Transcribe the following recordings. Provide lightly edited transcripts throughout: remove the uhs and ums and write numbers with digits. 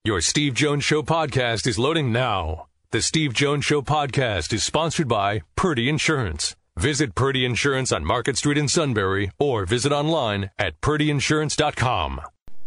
Your Steve Jones Show podcast is loading now. The Steve Jones Show podcast is sponsored by Purdy Insurance. Visit Purdy Insurance on Market Street in Sunbury or visit online at purdyinsurance.com.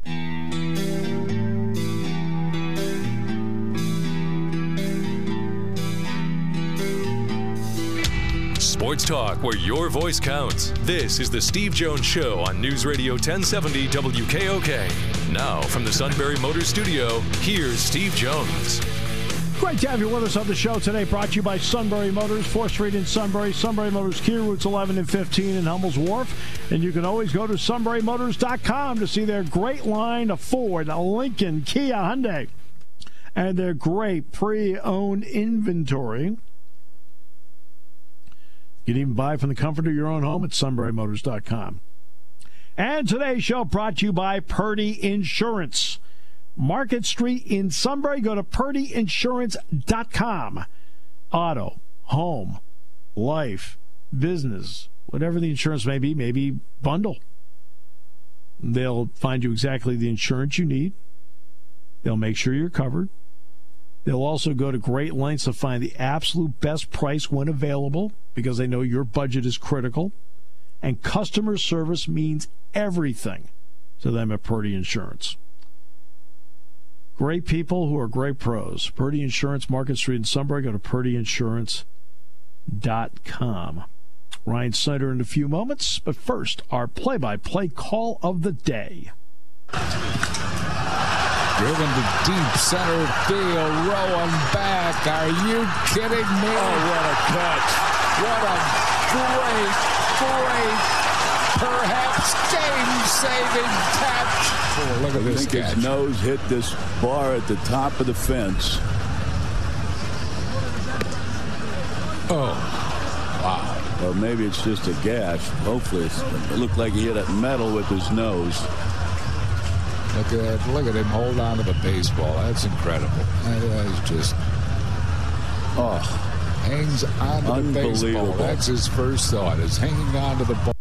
Sports talk where your voice counts. This is the Steve Jones Show on News Radio 1070 WKOK. Now from the Sunbury Motors Studio, here's Steve Jones. Great to have you with us on the show today, brought to you by Sunbury Motors, 4th Street in Sunbury, Sunbury Motors Kia, routes 11 and 15 in Hummel's Wharf. And you can always go to sunburymotors.com to see their great line of Ford, Lincoln, Kia, Hyundai, and their great pre-owned inventory. You can even buy from the comfort of your own home at sunburymotors.com. And today's show brought to you by Purdy Insurance. Market Street in Sunbury. Go to purdyinsurance.com. Auto, home, life, business, whatever the insurance may be, maybe bundle. They'll find you exactly the insurance you need. They'll make sure you're covered. They'll also go to great lengths to find the absolute best price when available because they know your budget is critical. And customer service means everything to them at Purdy Insurance. Great people who are great pros. Purdy Insurance, Market Street in Sunbury. Go to purdyinsurance.com. Ryan Snyder in a few moments, but first, our play-by-play call of the day. Driven to deep center field, Rowan back. Are you kidding me? Oh, what a catch. What a great, perhaps game-saving catch. Oh, look at this catch. His nose hit this bar at the top of the fence. Oh, wow. Or maybe it's just a gash. Hopefully it looked like he hit a metal with his nose. Look at that. Look at him hold on to the baseball. That's incredible. That is just... hangs on to the baseball. That's his first thought, is hanging on to the ball.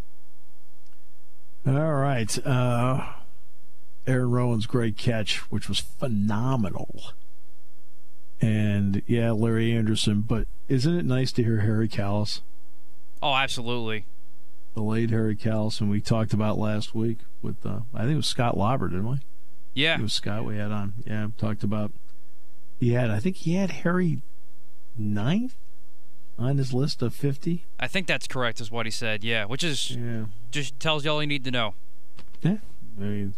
All right. Aaron Rowan's great catch, which was phenomenal. And, yeah, Larry Anderson. But isn't it nice to hear Harry Kalas? Oh, absolutely. The late Harry Kalas, and we talked about last week with, I think it was Scott Lauber, didn't we? Yeah. It was Scott we had on. Yeah, talked about, I think he had Harry 9th on his list of 50. I think that's correct, is what he said, yeah, which is just tells you all you need to know. Yeah. I mean,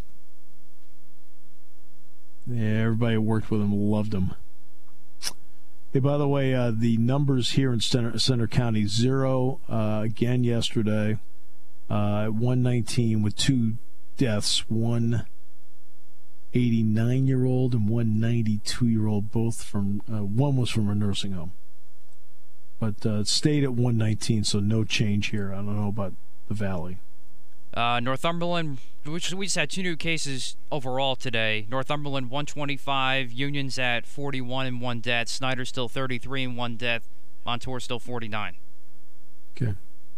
everybody who worked with him loved him. Hey, by the way, the numbers here in Center County, 0 again yesterday, 119 with 2 deaths, one 89-year-old and one 92-year-old, both from, one was from a nursing home. But it stayed at 119, so no change here. I don't know about the Valley. Northumberland, which we just had 2 new cases overall today. Northumberland 125, Union's at 41 and 1 death, Snyder still 33 and 1 death, Montour still 49. Okay.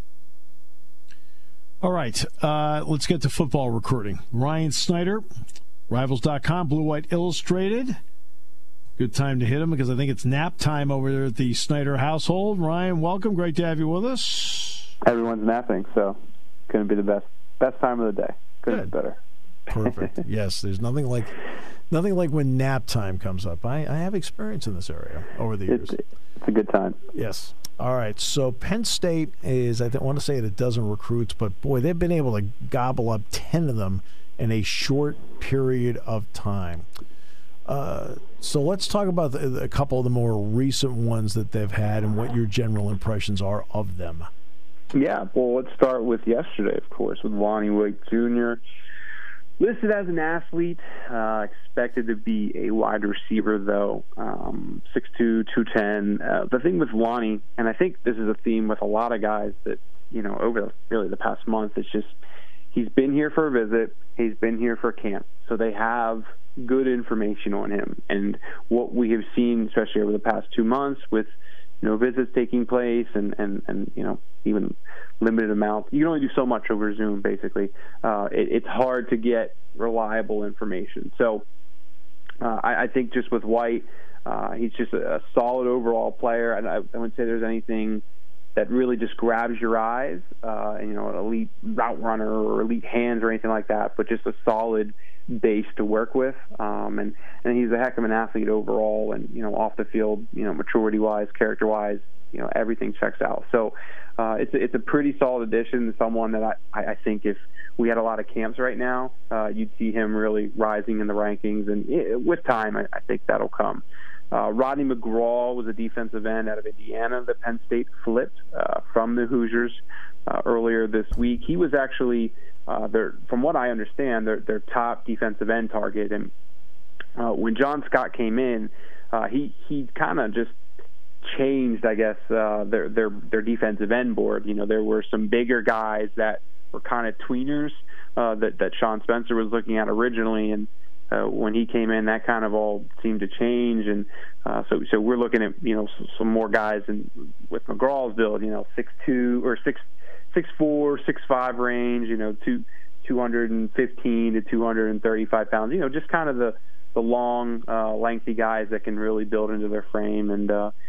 All right, let's get to football recruiting. Ryan Snyder, Rivals.com, Blue White Illustrated. Good time to hit him because I think it's nap time over there at the Snyder household. Ryan, welcome. Great to have you with us. Everyone's napping, so couldn't be the best time of the day. Couldn't be better. Perfect. Yes, there's nothing like when nap time comes up. I have experience in this area over the years. It's a good time. Yes. All right. So Penn State is, I want to say, at a dozen recruits, but boy, they've been able to gobble up 10 of them in a short period of time. So let's talk about a couple of the more recent ones that they've had and what your general impressions are of them. Yeah, well, let's start with yesterday, of course, with Lonnie Wake Jr. Listed as an athlete, expected to be a wide receiver, though, 6'2", 210. The thing with Lonnie, and I think this is a theme with a lot of guys that, over really the past month, it's just he's been here for a visit, he's been here for camp, so they have good information on him. And what we have seen, especially over the past 2 months, with no visits taking place and even limited amount. You can only do so much over Zoom, basically. It's hard to get reliable information. So I think just with White, he's just a solid overall player, and I wouldn't say there's anything that really just grabs your eyes, an elite route runner or elite hands or anything like that, but just a solid base to work with. And he's a heck of an athlete overall, and, off the field, maturity-wise, character-wise, everything checks out. So it's a pretty solid addition, someone that I think if we had a lot of camps right now, you'd see him really rising in the rankings, and with time, I think that'll come. Rodney McGraw was a defensive end out of Indiana that Penn State flipped from the Hoosiers earlier this week. He was actually, from what I understand, their top defensive end target. And when John Scott came in, he kind of just changed, I guess, their defensive end board. There were some bigger guys that were kind of tweeners that Sean Spencer was looking at originally, and when he came in, that kind of all seemed to change, and so we're looking at some more guys with McGraw's build, 6'2" or 6'4", 6'5" range, 215 to 235 pounds, just kind of the long, lengthy guys that can really build into their frame and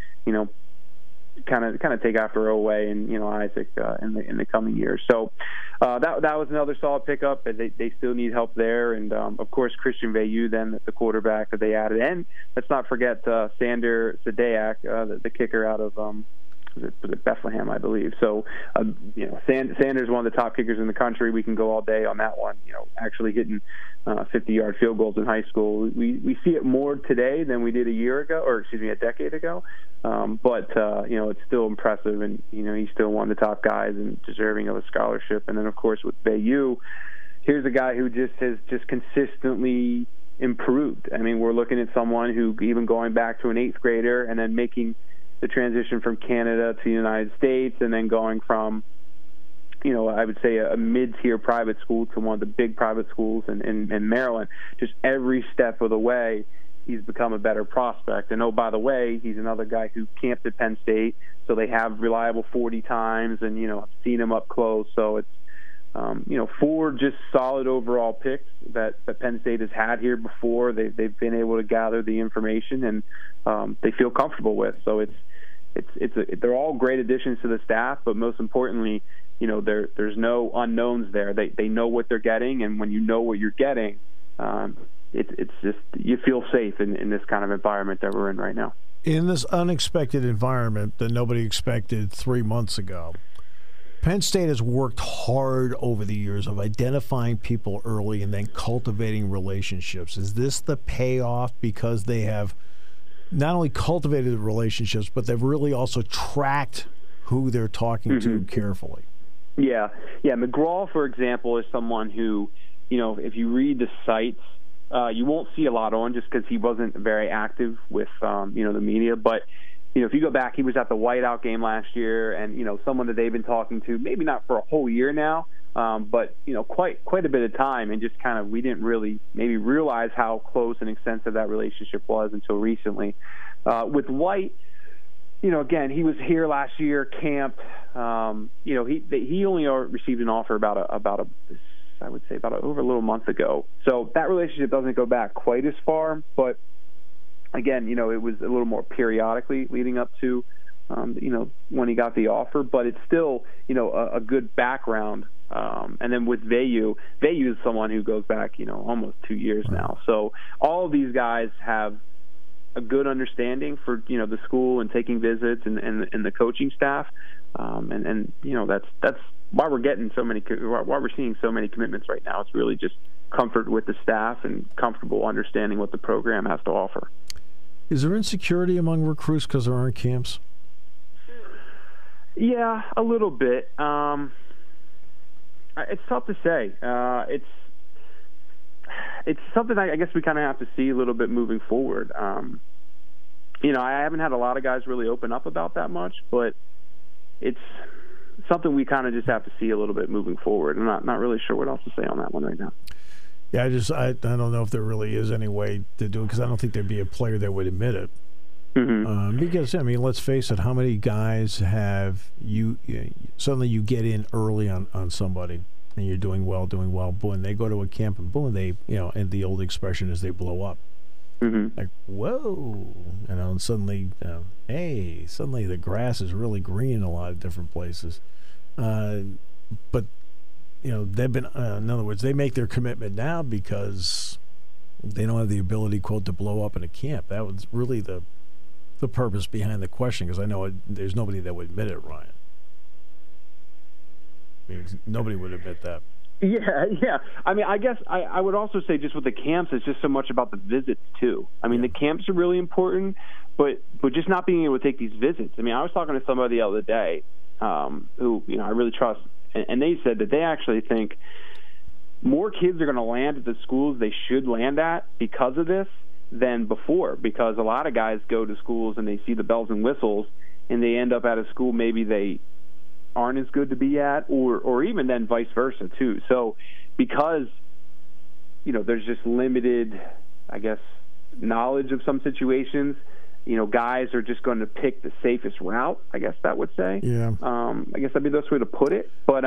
kind of take after Oweh and Isaac in the coming years. So that was another solid pickup. They still need help there, and of course Christian Veilleux, then the quarterback that they added, and let's not forget Sander Sadeak, the kicker out of was it Bethlehem, I believe. So Sander's one of the top kickers in the country. We can go all day on that one. Actually hitting 50-yard field goals in high school. We see it more today than we did a decade ago. But it's still impressive, and he's still one of the top guys and deserving of a scholarship. And then of course with Veilleux, here's a guy who has consistently improved. I mean, we're looking at someone who, even going back to an 8th grader and then making the transition from Canada to the United States, and then going from I would say a mid-tier private school to one of the big private schools in Maryland. Just every step of the way, he's become a better prospect. And, oh, by the way, he's another guy who camped at Penn State, so they have reliable 40 times, and, I've seen him up close. So it's, 4 just solid overall picks that Penn State has had here before. They've been able to gather the information, and they feel comfortable with. So they're all great additions to the staff, but most importantly, there's no unknowns there. They know what they're getting, and when you know what you're getting, it's just, you feel safe in this kind of environment that we're in right now. In this unexpected environment that nobody expected 3 months ago, Penn State has worked hard over the years of identifying people early and then cultivating relationships. Is this the payoff because they have not only cultivated the relationships, but they've really also tracked who they're talking to carefully? Yeah. McGraw, for example, is someone who, if you read the sites, you won't see a lot on, just because he wasn't very active with, the media. But, if you go back, he was at the Whiteout game last year, and, someone that they've been talking to, maybe not for a whole year now, but, quite a bit of time, and just kind of, we didn't really maybe realize how close and extensive that relationship was until recently. With White, again, he was here last year, camped. He only received an offer about over a little month ago. So that relationship doesn't go back quite as far, but again, it was a little more periodically leading up to, when he got the offer. But it's still, a good background. And then with Veilleux is someone who goes back, almost 2 years now. So all of these guys have a good understanding for the school and taking visits and the coaching staff, and that's why we're getting why we're seeing so many commitments right now. It's really just comfort with the staff and comfortable understanding what the program has to offer. Is there insecurity among recruits because there aren't camps? Yeah, a little bit. It's tough to say. It's something I guess we kind of have to see a little bit moving forward. I haven't had a lot of guys really open up about that much, but it's something we kind of just have to see a little bit moving forward. I'm not really sure what else to say on that one right now. Yeah, I don't know if there really is any way to do it, because I don't think there'd be a player that would admit it. Mm-hmm. Because, let's face it, how many guys have suddenly you get in early on somebody and you're doing well, boom, they go to a camp and boom, they, and the old expression is they blow up. Mm-hmm. Like, whoa, and suddenly, suddenly the grass is really green in a lot of different places. But they've been, in other words, they make their commitment now because they don't have the ability, quote, to blow up in a camp. That was really the purpose behind the question, because I know there's nobody that would admit it, Ryan. I mean, nobody would admit that. Yeah. I mean, I guess I would also say just with the camps, it's just so much about the visits, too. I mean, the camps are really important, but just not being able to take these visits. I mean, I was talking to somebody the other day who, I really trust, and they said that they actually think more kids are going to land at the schools they should land at because of this than before, because a lot of guys go to schools and they see the bells and whistles, and they end up at a school maybe they aren't as good to be at, or even then vice versa too. So because there's just limited, I guess, knowledge of some situations, guys are just going to pick the safest route, I guess that would say. Yeah. I guess that'd be the best way to put it. But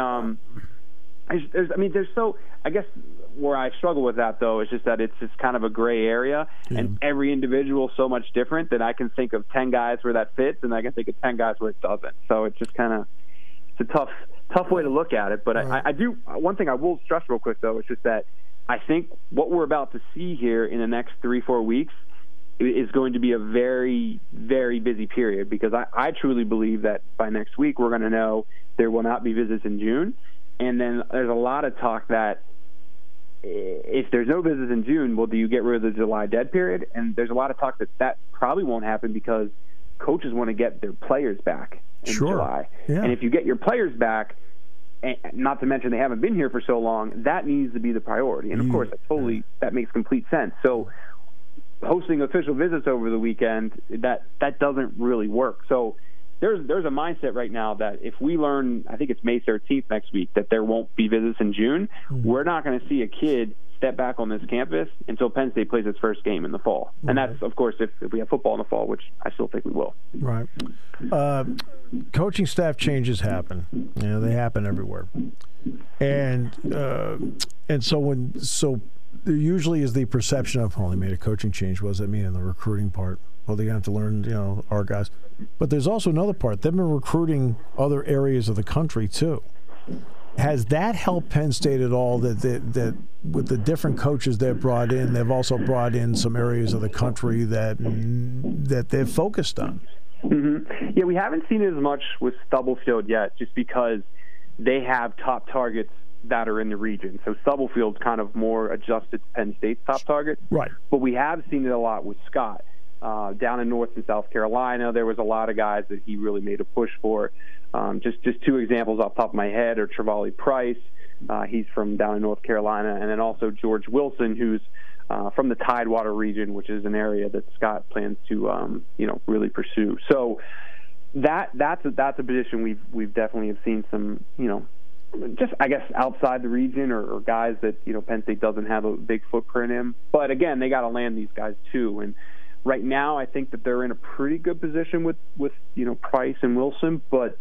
I guess where I struggle with that, though, is just that it's kind of a gray area, and every individual is so much different that I can think of 10 guys where that fits, and I can think of 10 guys where it doesn't. So it's just kind of, it's a tough way to look at it. But I do, one thing I will stress real quick, though, is just that I think what we're about to see here in the next 3-4 weeks is going to be a very, very busy period, because I truly believe that by next week we're going to know there will not be visits in June. And then there's a lot of talk that if there's no visits in June, well, do you get rid of the July dead period? And there's a lot of talk that probably won't happen because coaches want to get their players back in July. Yeah. And if you get your players back, and not to mention they haven't been here for so long, that needs to be the priority. And, of course, that makes complete sense. So hosting official visits over the weekend, that doesn't really work. So there's a mindset right now that if we learn, I think it's May 13th next week, that there won't be visits in June, we're not going to see a kid step back on this campus until Penn State plays its first game in the fall. And that's, of course, if we have football in the fall, which I still think we will. Right. Coaching staff changes happen. They happen everywhere. And so there usually is the perception of, they made a coaching change. What does that mean in the recruiting part? Well, they're going to have to learn, our guys. But there's also another part. They've been recruiting other areas of the country, too. Has that helped Penn State at all, that with the different coaches they've brought in, they've also brought in some areas of the country that they've focused on? Mm-hmm. Yeah, we haven't seen it as much with Stubblefield yet, just because they have top targets that are in the region. So Stubblefield's kind of more adjusted to Penn State's top target. Right. But we have seen it a lot with Scott. Down in North and South Carolina, there was a lot of guys that he really made a push for. Just two examples off the top of my head are Travali Price. He's from down in North Carolina, and then also George Wilson, who's from the Tidewater region, which is an area that Scott plans to really pursue. So that's a position we've definitely have seen some just, I guess, outside the region or guys that Penn State doesn't have a big footprint in. But again, they got to land these guys too. And right now, I think that they're in a pretty good position with Price and Wilson, but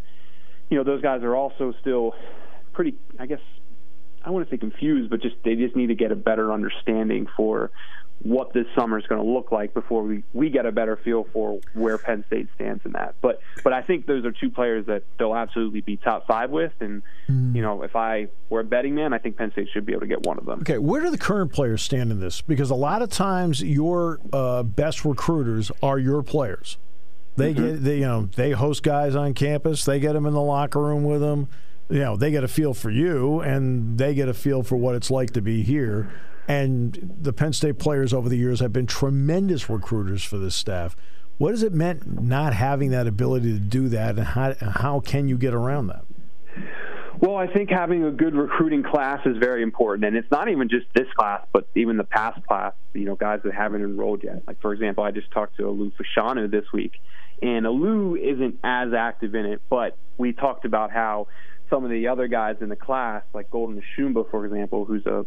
those guys are also still pretty, I guess, I wouldn't say confused, but they just need to get a better understanding for what this summer is going to look like before we get a better feel for where Penn State stands in that. But I think those are two players that they'll absolutely be top 5 with, and if I were a betting man, I think Penn State should be able to get one of them. Okay, where do the current players stand in this? Because a lot of times your best recruiters are your players. They they host guys on campus. They get them in the locker room with them. They get a feel for you, and they get a feel for what it's like to be here. And the Penn State players over the years have been tremendous recruiters for this staff. What has it meant not having that ability to do that, and how can you get around that? Well, I think having a good recruiting class is very important, and it's not even just this class, but even the past class, guys that haven't enrolled yet. Like, for example, I just talked to Alou Fashanu this week, and Alou isn't as active in it, but we talked about how some of the other guys in the class, like Golden Shumba, for example, who's a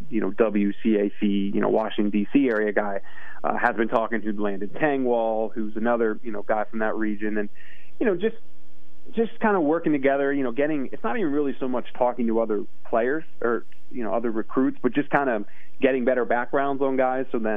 WCAC, Washington D.C. area guy, has been talking to Landon Tangwall, who's another guy from that region, and just kind of working together. Getting, it's not even really so much talking to other players or other recruits, but just kind of getting better backgrounds on guys. So then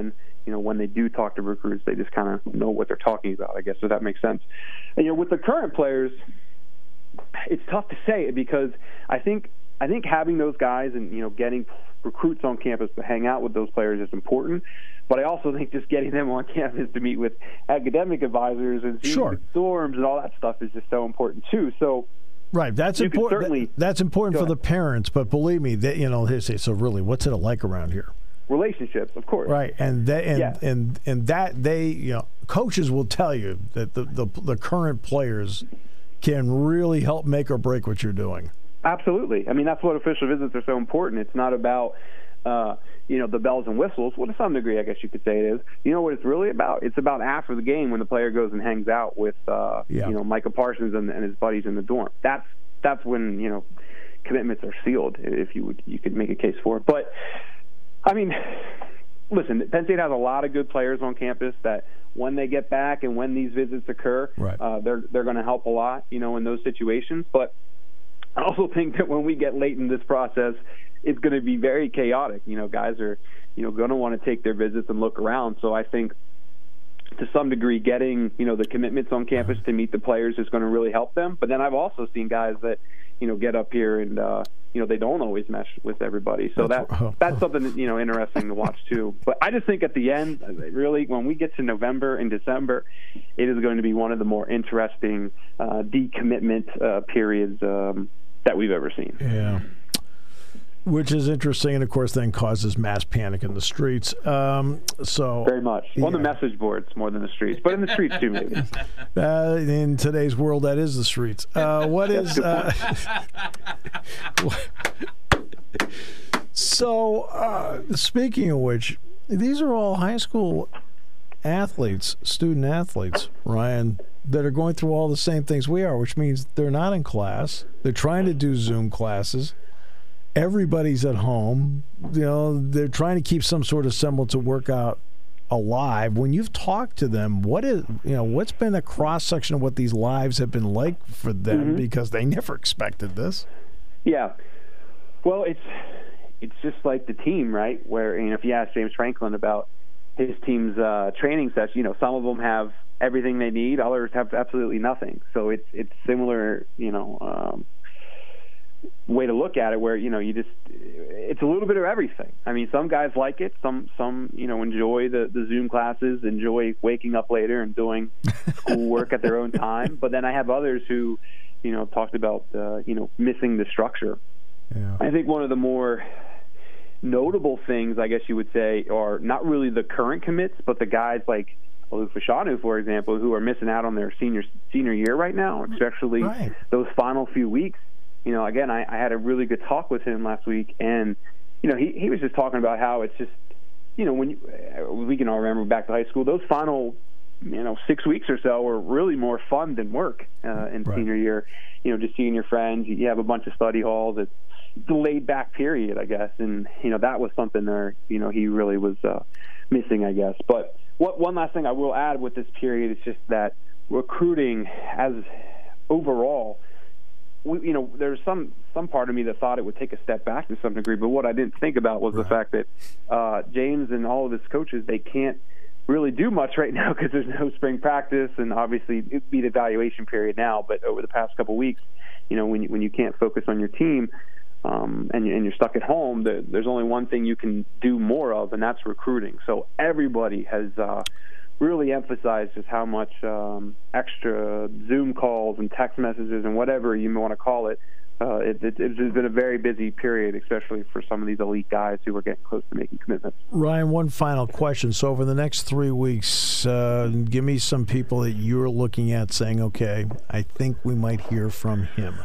when they do talk to recruits, they just kind of know what they're talking about, I guess, so that makes sense. And, with the current players, it's tough to say because I think having those guys and, getting recruits on campus to hang out with those players is important. But I also think just getting them on campus to meet with academic advisors and seeing dorms and all that stuff is just so important too. So, right, that's important. That's important for the parents. But believe me, that they say, so really, what's it like around here? Relationships, of course. Right, and that they coaches will tell you that the current players can really help make or break what you're doing. Absolutely. I mean, that's what official visits are so important. It's not about the bells and whistles. Well, to some degree, I guess you could say it is. You know what it's really about? It's about after the game when the player goes and hangs out with, Micah Parsons and his buddies in the dorm. That's when, commitments are sealed, if you could make a case for it. But, I mean, listen, Penn State has a lot of good players on campus that when they get back and when these visits occur, they're going to help a lot, in those situations. But I also think that when we get late in this process, it's going to be very chaotic. Guys are, going to want to take their visits and look around. So I think to some degree getting, the commitments on campus to meet the players is going to really help them. But then I've also seen guys that, get up here and, they don't always mesh with everybody. So that's something that, interesting to watch too. But I just think at the end, really, when we get to November and December, it is going to be one of the more interesting decommitment periods that we've ever seen. Yeah. Which is interesting, and of course, then causes mass panic in the streets. So very much on the message boards more than the streets, but in the streets too, maybe. In today's world, that is the streets. What is? So, speaking of which, these are all high school athletes, student athletes, Ryan, that are going through all the same things we are, which means they're not in class. They're trying to do Zoom classes. Everybody's at home. They're trying to keep some sort of semblance of workout alive. When you've talked to them, what's been a cross section of what these lives have been like for them because they never expected this? Yeah. Well, it's just like the team, right? Where if you ask James Franklin about his team's training session, some of them have everything they need, others have absolutely nothing. So it's similar, way to look at it where it's a little bit of everything. I mean, some guys like it, some enjoy the Zoom classes, enjoy waking up later and doing schoolwork at their own time, but then I have others who talked about missing the structure. I think one of the more notable things, I guess you would say, are not really the current commits, but the guys like Olu Fashanu, for example, who are missing out on their senior year right now, especially those final few weeks. Again, I had a really good talk with him last week, and he was just talking about how it's just when we can all remember back to high school, those final 6 weeks or so were really more fun than work in senior year. Just seeing your friends, you have a bunch of study halls. It's the laid back period, I guess, and that was something there he really was missing, I guess. But one last thing I will add with this period is just that recruiting as overall. There's some part of me that thought it would take a step back to some degree, but what I didn't think about was the fact that James and all of his coaches, they can't really do much right now because there's no spring practice, and obviously it'd be the evaluation period now. But over the past couple of weeks, when you can't focus on your team and you're stuck at home, there's only one thing you can do more of, and that's recruiting. So everybody has really emphasized just how much extra Zoom calls and text messages and whatever you may want to call it. It's been a very busy period, especially for some of these elite guys who are getting close to making commitments. Ryan, one final question. So over the next 3 weeks, give me some people that you're looking at saying, okay, I think we might hear from him.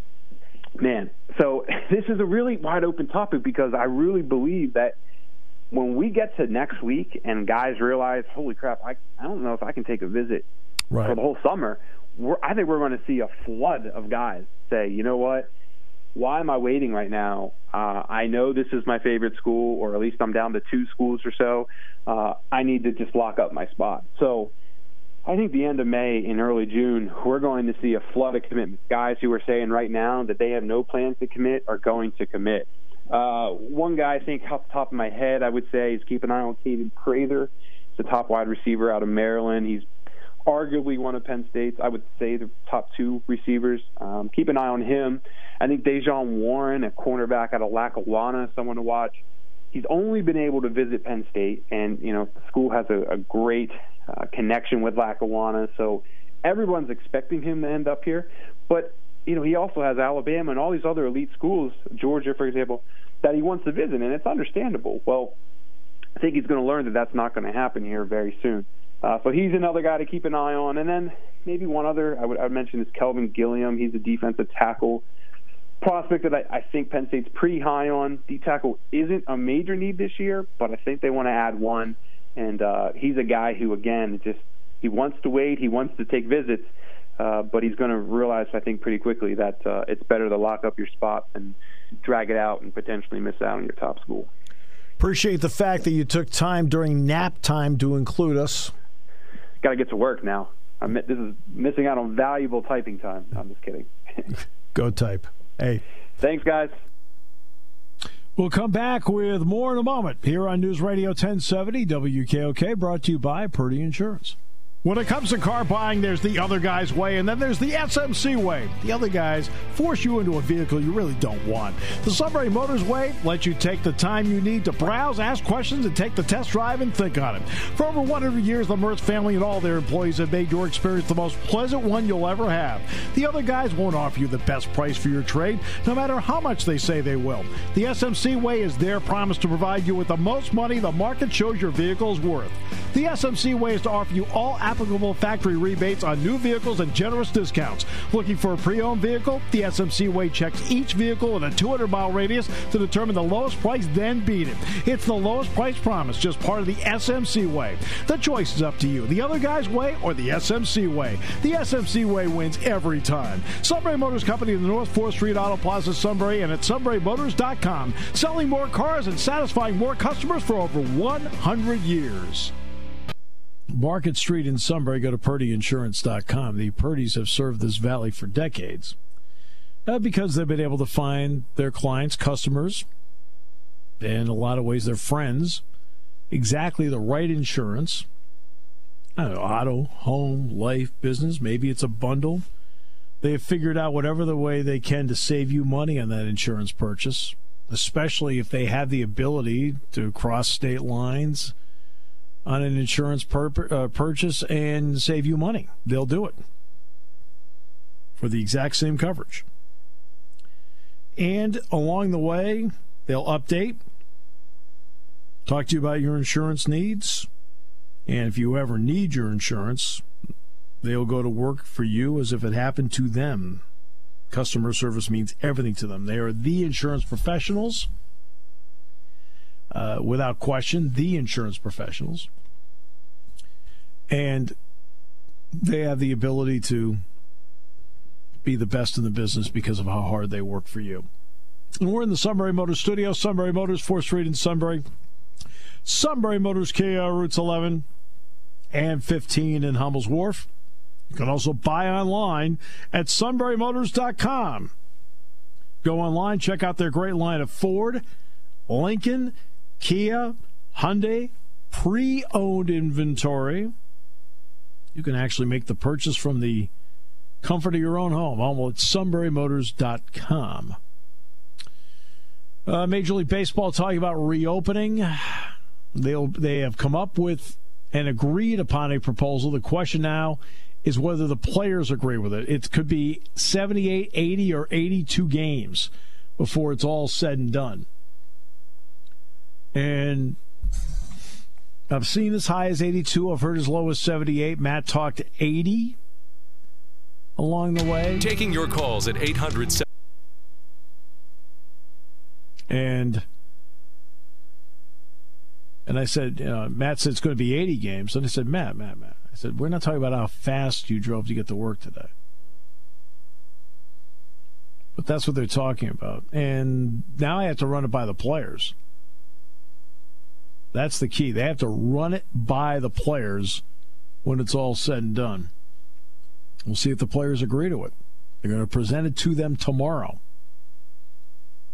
Man, so this is a really wide open topic because I really believe that when we get to next week and guys realize, holy crap, I don't know if I can take a visit for the whole summer, I think we're going to see a flood of guys say, you know what, why am I waiting right now? I know this is my favorite school, or at least I'm down to 2 schools or so. I need to just lock up my spot. So I think the end of May and early June, we're going to see a flood of commitments. Guys who are saying right now that they have no plans to commit are going to commit. One guy I think off the top of my head I would say is keep an eye on Caden Prather. the top wide receiver out of Maryland. He's arguably one of Penn State's, I would say, the top 2 receivers. Keep an eye on him. I think Dejon Warren, a cornerback out of Lackawanna, someone to watch. He's only been able to visit Penn State, and the school has a great connection with Lackawanna, so everyone's expecting him to end up here. But he also has Alabama and all these other elite schools, Georgia, for example, that he wants to visit, and it's understandable. Well, I think he's going to learn that that's not going to happen here very soon. So he's another guy to keep an eye on. And then maybe one other I would mention is Kelvin Gilliam. He's a defensive tackle prospect that I think Penn State's pretty high on. D-tackle isn't a major need this year, but I think they want to add one. And he's a guy who, again, he wants to wait, he wants to take visits, but he's going to realize, I think, pretty quickly that it's better to lock up your spot and drag it out and potentially miss out on your top school. Appreciate the fact that you took time during nap time to include us. Got to get to work now. This is missing out on valuable typing time. No, I'm just kidding. Go type. Hey. Thanks, guys. We'll come back with more in a moment here on News Radio 1070 WKOK, brought to you by Purdy Insurance. When it comes to car buying, there's the other guy's way, and then there's the SMC way. The other guys force you into a vehicle you really don't want. The Sunbury Motors way lets you take the time you need to browse, ask questions, and take the test drive and think on it. For over 100 years, the Mertz family and all their employees have made your experience the most pleasant one you'll ever have. The other guys won't offer you the best price for your trade, no matter how much they say they will. The SMC way is their promise to provide you with the most money the market shows your vehicle is worth. The SMC way is to offer you all applicable factory rebates on new vehicles and generous discounts. Looking for a pre-owned vehicle? The SMC way checks each vehicle in a 200-mile radius to determine the lowest price, then beat it. It's the lowest price promise, just part of the SMC way. The choice is up to you, the other guy's way or the SMC way. The SMC way wins every time. Sunbury Motors Company in the North 4th Street Auto Plaza, Sunbury, and at sunburymotors.com. Selling more cars and satisfying more customers for over 100 years. Market Street in Sunbury, go to PurdyInsurance.com. The Purdys have served this valley for decades because they've been able to find their clients, customers, and in a lot of ways their friends, exactly the right insurance. I don't know, auto, home, life, business, maybe it's a bundle. They have figured out whatever the way they can to save you money on that insurance purchase, especially if they have the ability to cross state lines on an insurance purchase and save you money. They'll do it for the exact same coverage. And along the way, they'll update, talk to you about your insurance needs, and if you ever need your insurance, they'll go to work for you as if it happened to them. Customer service means everything to them. They are the insurance professionals. Without question, the insurance professionals. And they have the ability to be the best in the business because of how hard they work for you. And we're in the Sunbury Motors studio, Sunbury Motors, 4th Street in Sunbury. Sunbury Motors, Kia, routes 11 and 15 in Hummel's Wharf. You can also buy online at sunburymotors.com. Go online, check out their great line of Ford, Lincoln, Kia, Hyundai, pre-owned inventory. You can actually make the purchase from the comfort of your own home. Almost at sunburymotors.com. Major League Baseball talking about reopening. They have come up with and agreed upon a proposal. The question now is whether the players agree with it. It could be 78, 80, or 82 games before it's all said and done. And I've seen as high as 82. I've heard as low as 78. Matt talked 80 along the way. Taking your calls at 800. And I said, Matt said it's going to be 80 games. And I said, Matt. I said, we're not talking about how fast you drove to get to work today. But that's what they're talking about. And now I have to run it by the players. That's the key. They have to run it by the players when it's all said and done. We'll see if the players agree to it. They're going to present it to them tomorrow.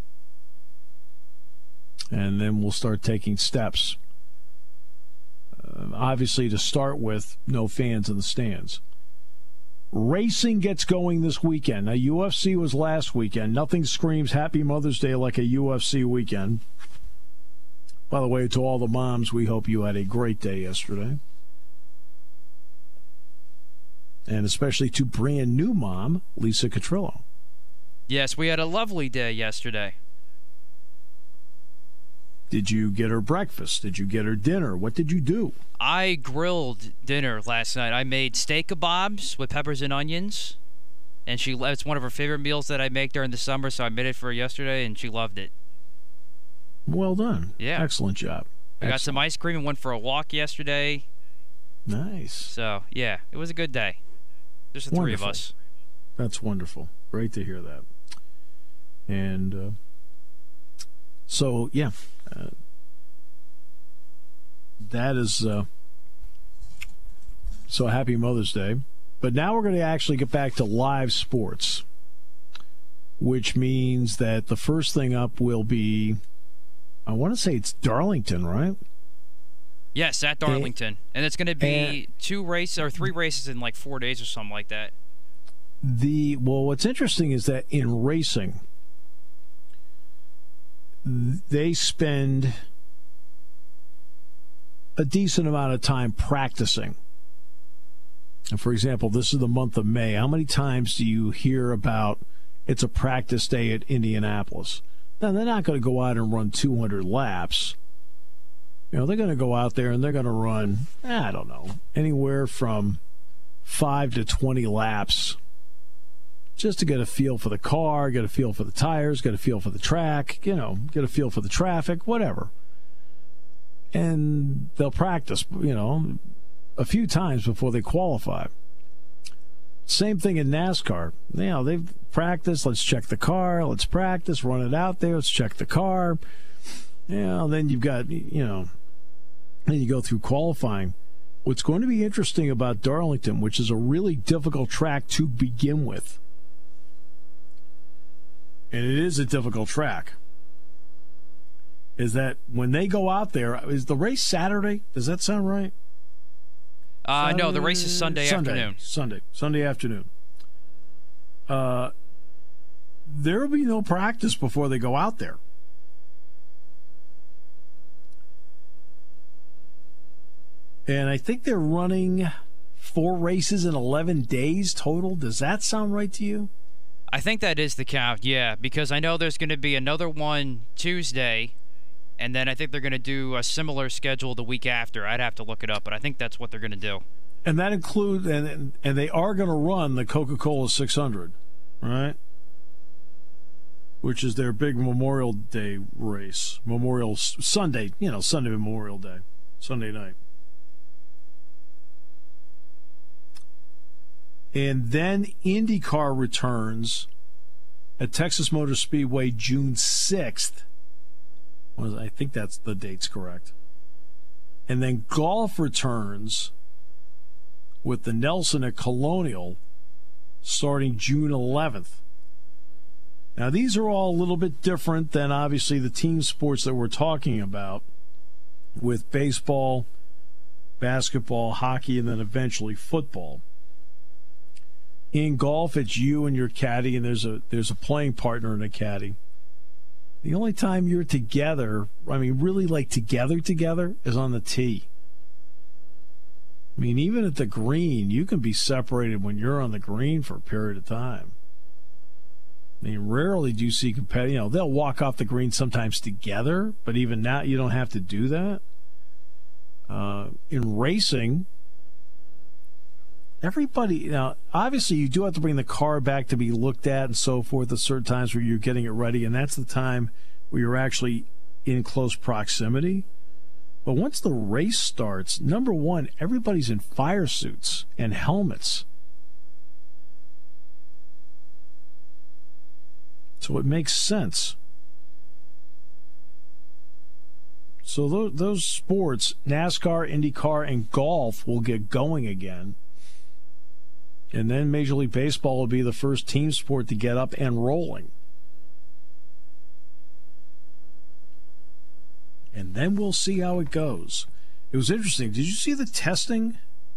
And then we'll start taking steps obviously, to start with, no fans in the stands. Racing gets going this weekend. Now, UFC was last weekend. Nothing screams Happy Mother's Day like a UFC weekend. By the way, to all the moms, we hope you had a great day yesterday. And especially to brand new mom, Lisa Catrillo. Yes, we had a lovely day yesterday. Did you get her breakfast? Did you get her dinner? What did you do? I grilled dinner last night. I made steak kebabs with peppers and onions, and it's one of her favorite meals that I make during the summer, so I made it for her yesterday, and she loved it. Well done. Yeah. Excellent job. I got some ice cream and went for a walk yesterday. Nice. So, yeah, it was a good day. Just the three of us. That's wonderful. Great to hear that. And so, yeah, that is so happy Mother's Day. But now we're going to actually get back to live sports, which means that the first thing up will be, I want to say it's Darlington, right? Yes, at Darlington. And it's going to be 3 races in like 4 days or something like that. Well, what's interesting is that in racing, they spend a decent amount of time practicing. And for example, this is the month of May. How many times do you hear about it's a practice day at Indianapolis? Now, they're not going to go out and run 200 laps. You know, they're going to go out there and they're going to run, I don't know, anywhere from 5 to 20 laps just to get a feel for the car, get a feel for the tires, get a feel for the track, get a feel for the traffic, whatever. And they'll practice, a few times before they qualify. Same thing in NASCAR. They've practiced, let's check the car, let's practice, run it out there, let's check the car. Then you've got, then you go through qualifying. What's going to be interesting about Darlington, which is a really difficult track to begin with, and it is a difficult track, is that when they go out there, is the race Saturday? Does that sound right? No, the race is Sunday afternoon. Sunday afternoon. There will be no practice before they go out there. And I think they're running 4 races in 11 days total. Does that sound right to you? I think that is the count, yeah, because I know there's going to be another one Tuesday, and then I think they're going to do a similar schedule the week after. I'd have to look it up, but I think that's what they're going to do. And that includes, and they are going to run the Coca-Cola 600, right? Which is their big Memorial Day race. Sunday Memorial Day, Sunday night. And then IndyCar returns at Texas Motor Speedway June 6th. I think that's the date's correct. And then golf returns with the Nelson at Colonial starting June 11th. Now, these are all a little bit different than, obviously, the team sports that we're talking about with baseball, basketball, hockey, and then eventually football. In golf, it's you and your caddy, and there's a playing partner and a caddy. The only time you're together, really like together, is on the tee. Even at the green, you can be separated when you're on the green for a period of time. Rarely do you see competitive. They'll walk off the green sometimes together, but even now you don't have to do that. In racing, everybody, now, obviously you do have to bring the car back to be looked at and so forth at certain times where you're getting it ready, and that's the time where you're actually in close proximity. But once the race starts, number one, everybody's in fire suits and helmets. So it makes sense. So those sports, NASCAR, IndyCar, and golf will get going again. And then Major League Baseball will be the first team sport to get up and rolling. And then we'll see how it goes. It was interesting. Did you see the testing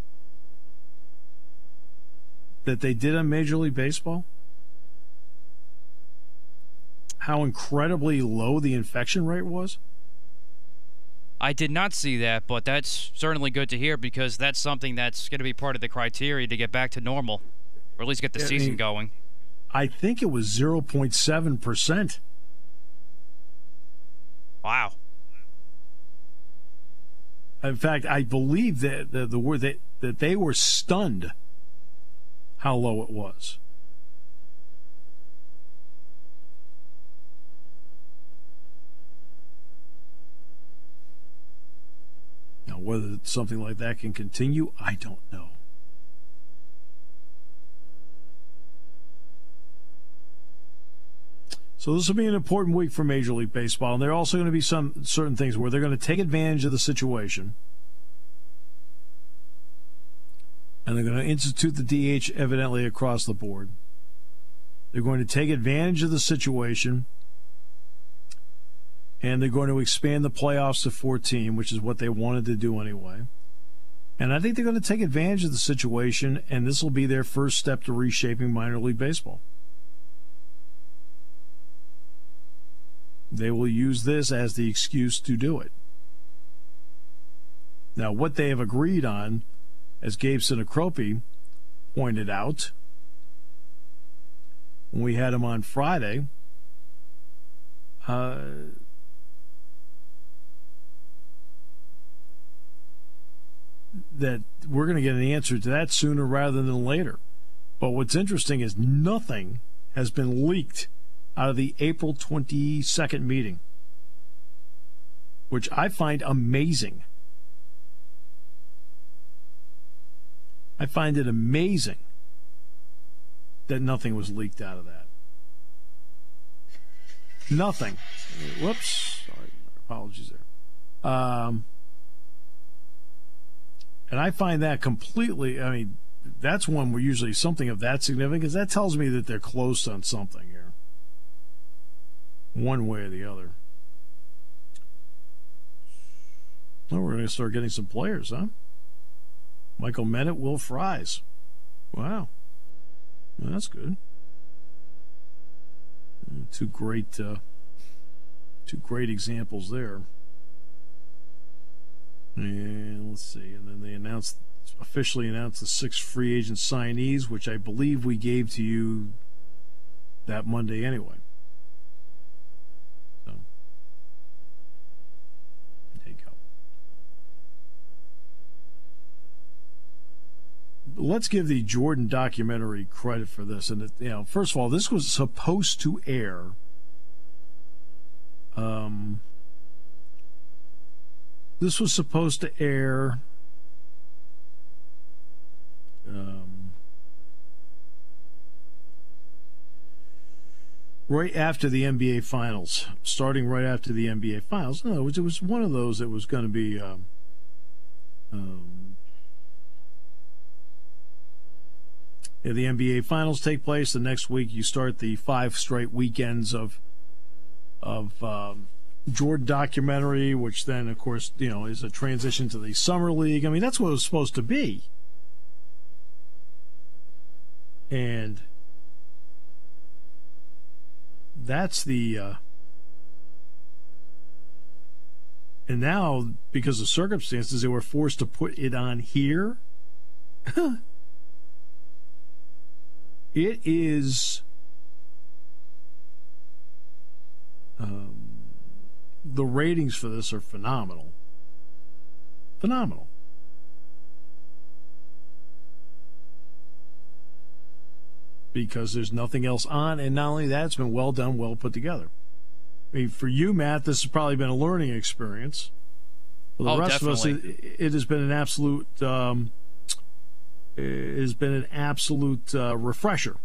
that they did on Major League Baseball? How incredibly low the infection rate was? I did not see that, but that's certainly good to hear because that's something that's going to be part of the criteria to get back to normal, or at least get the season going. I think it was 0.7%. Wow. In fact, I believe that the word that they were stunned how low it was. Now, whether something like that can continue, I don't know. So this will be an important week for Major League Baseball, and there are also going to be some certain things where they're going to take advantage of the situation, and they're going to institute the DH evidently across the board. They're going to take advantage of the situation, and they're going to expand the playoffs to 14, which is what they wanted to do anyway. And I think they're going to take advantage of the situation, and this will be their first step to reshaping minor league baseball. They will use this as the excuse to do it. Now, what they have agreed on, as Gabe Sinacropi pointed out when we had him on Friday, that we're going to get an answer to that sooner rather than later. But what's interesting is nothing has been leaked out of the April 22nd meeting, which I find amazing. I find it amazing that nothing was leaked out of that. Nothing. Whoops. Sorry. Apologies there. And I find that completely, I mean, that's one where usually something of that significance, that tells me that they're close on something here. One way or the other. Well, we're going to start getting some players, huh? Michael Menet, Will Fries. Wow. Well, that's good. Two great examples there. And let's see. And then they officially announced the 6 free agent signees, which I believe we gave to you that Monday anyway. So, there you go. Let's give the Jordan documentary credit for this. And, first of all, this was supposed to air this was supposed to air right after the NBA Finals, starting right after the NBA Finals. In other words, it was one of those that was going to be the NBA Finals take place. The next week, you start the 5 straight weekends of Jordan documentary, which then, of course, is a transition to the Summer League. I mean, that's what it was supposed to be. And that's the and now, because of circumstances, they were forced to put it on here. It is the ratings for this are phenomenal. Phenomenal. Because there's nothing else on, and not only that, it's been well done, well put together. I mean, for you, Matt, this has probably been a learning experience. For the rest definitely. of us, it has been an absolute refresher.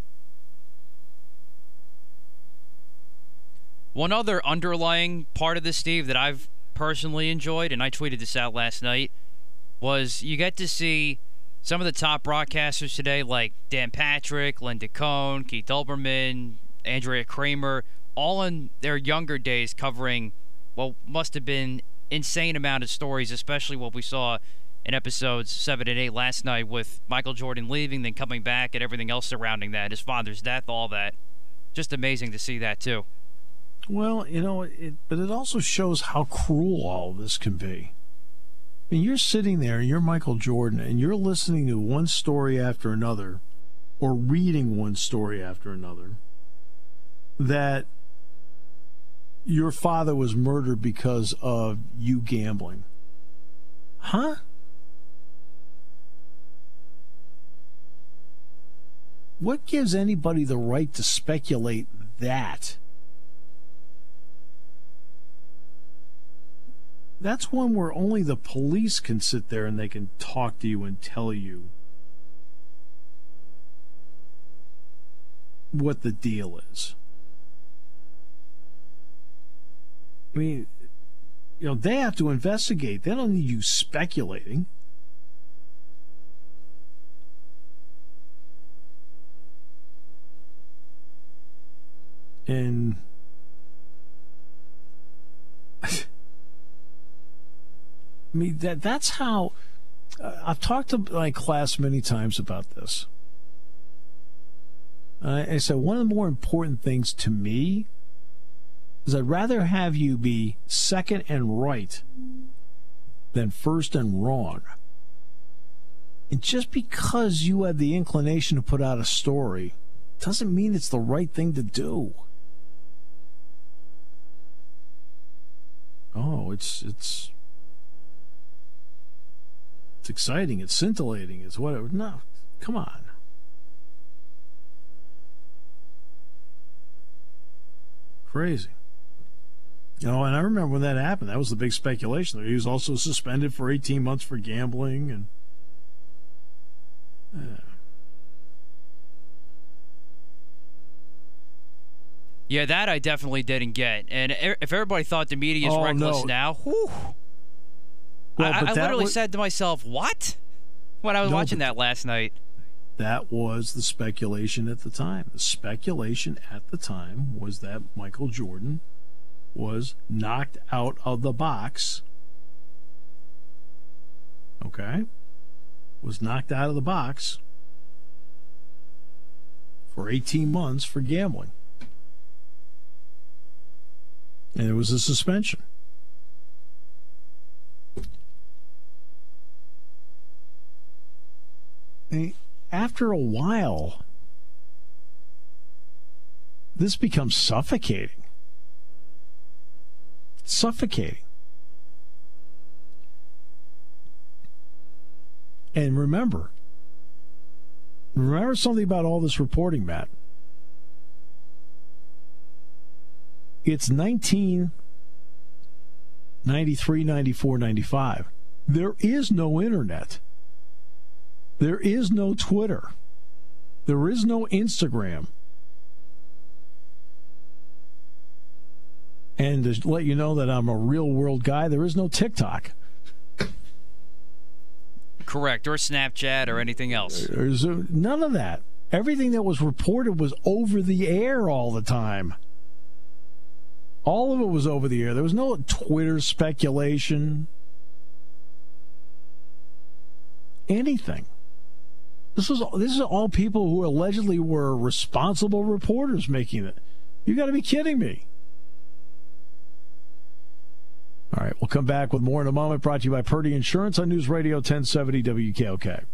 One other underlying part of this, Steve, that I've personally enjoyed, and I tweeted this out last night, was you get to see some of the top broadcasters today, like Dan Patrick, Linda Cohn, Keith Olbermann, Andrea Kramer, all in their younger days covering what must have been insane amount of stories, especially what we saw in episodes 7 and 8 last night with Michael Jordan leaving, then coming back, and everything else surrounding that, his father's death, all that. Just amazing to see that, too. Well, but it also shows how cruel all of this can be. I mean, you're sitting there, you're Michael Jordan, and you're listening to one story after another, or reading one story after another, that your father was murdered because of you gambling. Huh? What gives anybody the right to speculate that? That's one where only the police can sit there and they can talk to you and tell you what the deal is. I mean, they have to investigate. They don't need you speculating. And I mean, that's how I've talked to my class many times about this. I said one of the more important things to me is I'd rather have you be second and right than first and wrong. And just because you had the inclination to put out a story doesn't mean it's the right thing to do. Oh, it's exciting, it's scintillating, it's whatever. No, come on. Crazy. And I remember when that happened, that was the big speculation. He was also suspended for 18 months for gambling. And yeah, that I definitely didn't get. And if everybody thought the media is reckless now, whew. Well, I literally said to myself, what? When I was watching that last night. That was the speculation at the time. The speculation at the time was that Michael Jordan was knocked out of the box. Okay? Was knocked out of the box for 18 months for gambling. And it was a suspension. After a while, this becomes suffocating. Suffocating. And remember something about all this reporting, Matt. It's 1993, 94, 95. There is no internet. There is no Twitter. There is no Instagram. And to let you know that I'm a real world guy, there is no TikTok. Correct, or Snapchat or anything else. There's none of that. Everything that was reported was over the air all the time. All of it was over the air. There was no Twitter speculation. Anything. This is all people who allegedly were responsible reporters making it. You got to be kidding me. All right, we'll come back with more in a moment. Brought to you by Purdy Insurance on News Radio 1070 WKOK.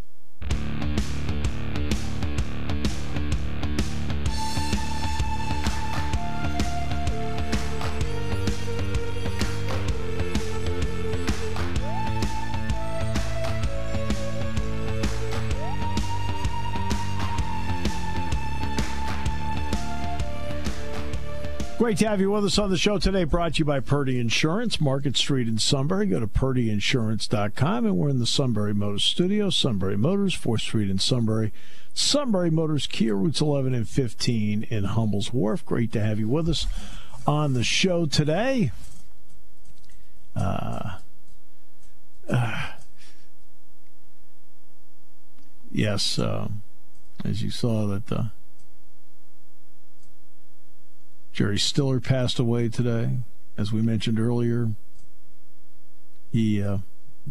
Great to have you with us on the show today. Brought to you by Purdy Insurance, Market Street in Sunbury. Go to purdyinsurance.com, and we're in the Sunbury Motors studio. Sunbury Motors, 4th Street in Sunbury. Sunbury Motors, Kia, routes 11 and 15 in Hummel's Wharf. Great to have you with us on the show today. Yes, as you saw that... Jerry Stiller passed away today, as we mentioned earlier. it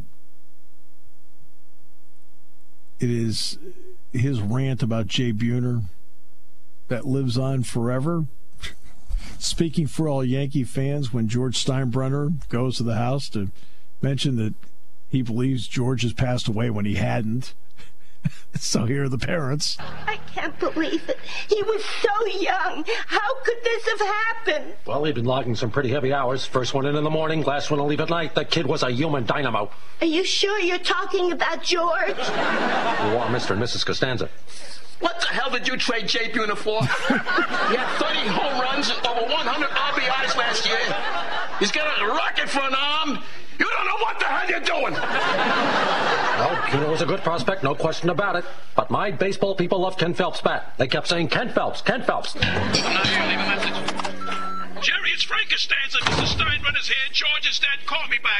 is his rant about Jay Buhner that lives on forever. Speaking for all Yankee fans, when George Steinbrenner goes to the house to mention that he believes George has passed away when he hadn't. So here are the parents. I can't believe it. He was so young. How could this have happened? Well, he'd been logging some pretty heavy hours. First one in the morning, last one to leave at night. The kid was a human dynamo. Are you sure you're talking about George? You are Mr. and Mrs. Costanza. What the hell did you trade Jay Buhner for? He had 30 home runs, over 100 RBIs last year. He's got a rocket for an arm. You don't know what the hell you're doing. Well, Buhner was a good prospect, no question about it. But my baseball people love Ken Phelps' bat. They kept saying, Ken Phelps, Ken Phelps. I'm not here. Leave a message. Jerry, it's Frank Costanza. Mr. Steinbrenner's here. George is dead. Call me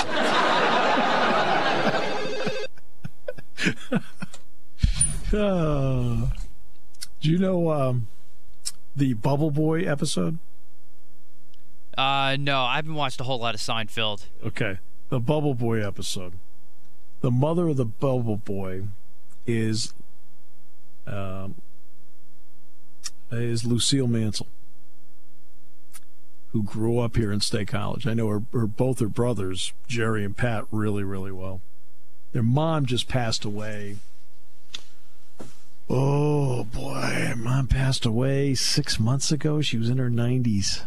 back. Do you know the Bubble Boy episode? No, I haven't watched a whole lot of Seinfeld. Okay, the Bubble Boy episode. The mother of the Bubble Boy is Lucille Mansell, who grew up here in State College. I know both her brothers, Jerry and Pat, really, really well. Their mom just passed away. Oh, boy. Mom passed away 6 months ago. She was in her 90s.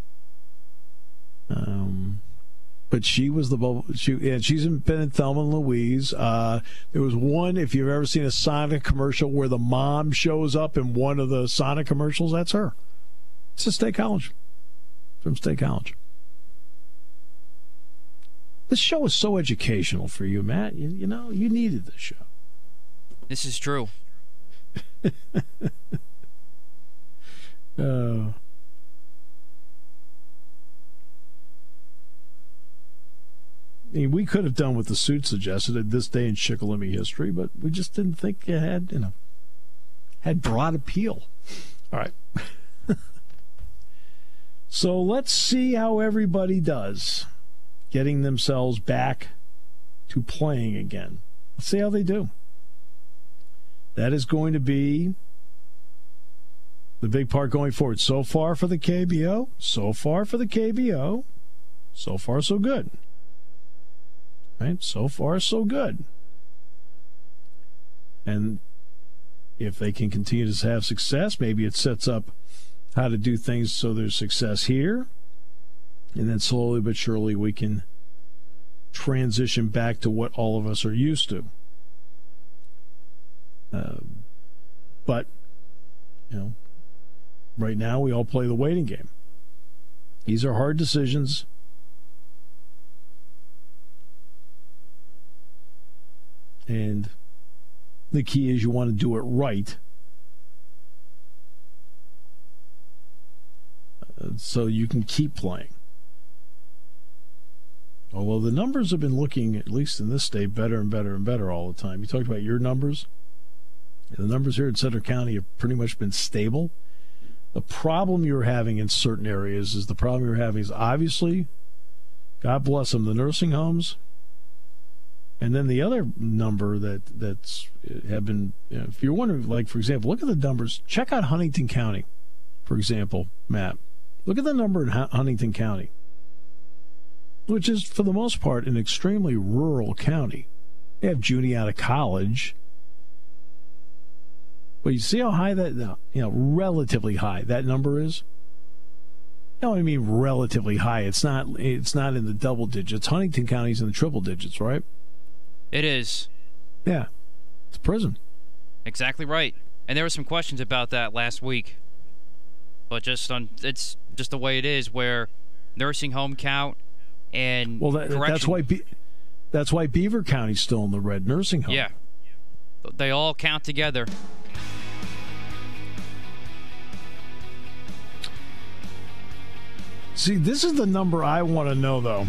But she was the bubble. She's been in Thelma and Louise. There was one, if you've ever seen a Sonic commercial where the mom shows up in one of the Sonic commercials, that's her. It's a State College. From State College. This show is so educational for you, Matt. You know, you needed this show. This is true. I mean, we could have done what the suit suggested at this day in Shikellamy history, but we just didn't think it had broad appeal. All right. So let's see how everybody does getting themselves back to playing again. Let's see how they do. That is going to be the big part going forward. So far for the KBO. So far, so good. Right? So far, so good. And if they can continue to have success, maybe it sets up how to do things so there's success here. And then slowly but surely we can transition back to what all of us are used to. But, right now we all play the waiting game. These are hard decisions. And the key is you want to do it right. So you can keep playing. Although the numbers have been looking, at least in this state, better and better and better all the time. You talked about your numbers. The numbers here in Center County have pretty much been stable. The problem you're having in certain areas is obviously, God bless them, the nursing homes. And then the other number that's have been, if you're wondering, like, for example, look at the numbers. Check out Huntington County, for example, Matt. Look at the number in Huntington County, which is, for the most part, an extremely rural county. They have Junie out of college. But you see how high that, relatively high that number is? No, I mean relatively high. It's not in the double digits. Huntington County's in the triple digits, right? It is. Yeah. It's a prison. Exactly right. And there were some questions about that last week. But it's just the way it is, where nursing home count and that's why Beaver County's still in the red, nursing home. Yeah. They all count together. See, this is the number I want to know, though.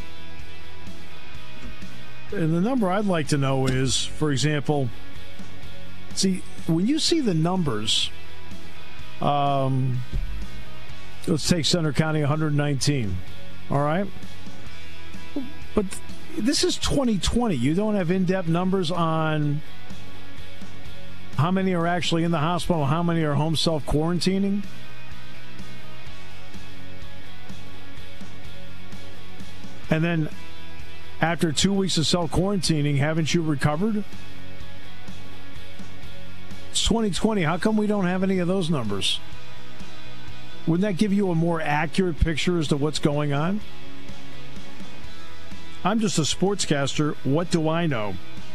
And the number I'd like to know is, for example, when you see the numbers, let's take Center County 119, all right? But this is 2020. You don't have in-depth numbers on how many are actually in the hospital, how many are home self-quarantining? And then after 2 weeks of self-quarantining, haven't you recovered? It's 2020. How come we don't have any of those numbers? Wouldn't that give you a more accurate picture as to what's going on? I'm just a sportscaster. What do I know?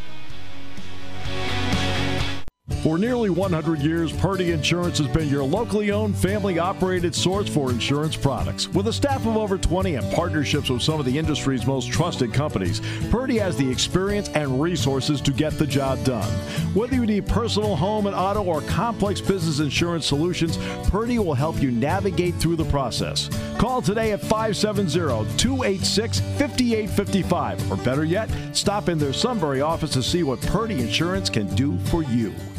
For nearly 100 years, Purdy Insurance has been your locally owned, family-operated source for insurance products. With a staff of over 20 and partnerships with some of the industry's most trusted companies, Purdy has the experience and resources to get the job done. Whether you need personal, home, and auto, or complex business insurance solutions, Purdy will help you navigate through the process. Call today at 570-286-5855, or better yet, stop in their Sunbury office to see what Purdy Insurance can do for you.